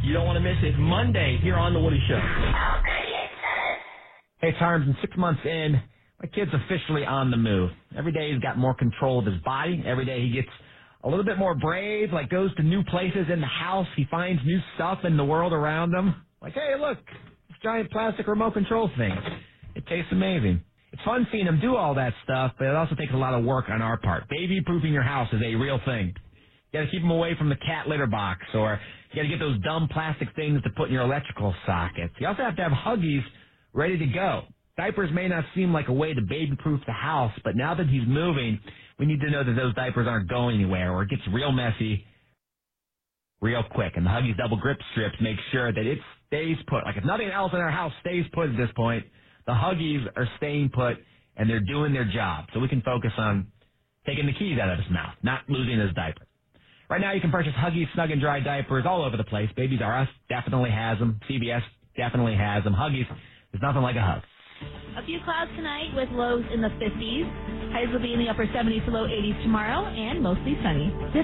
You don't want to miss it. Monday here on The Woody Show. Hey, Charms, and 6 months in, my kid's officially on the move. Every day he's got more control of his body. Every day he gets a little bit more brave, like goes to new places in the house. He finds new stuff in the world around him. Like, hey, look, this giant plastic remote control thing. It tastes amazing. It's fun seeing him do all that stuff, but it also takes a lot of work on our part. Baby-proofing your house is a real thing. You gotta keep him away from the cat litter box, or you gotta get those dumb plastic things to put in your electrical sockets. You also have to have Huggies ready to go. Diapers may not seem like a way to baby-proof the house, but now that he's moving, we need to know that those diapers aren't going anywhere, or it gets real messy real quick. And the Huggies double grip strips make sure that it stays put. Like if nothing else in our house stays put at this point, the Huggies are staying put, and they're doing their job. So we can focus on taking the keys out of his mouth, not losing his diaper. Right now you can purchase Huggies Snug and Dry diapers all over the place. Babies R Us definitely has them. CVS definitely has them. Huggies, there's nothing like a hug. A few clouds tonight with lows in the 50s. Highs will be in the upper 70s to low 80s tomorrow and mostly sunny.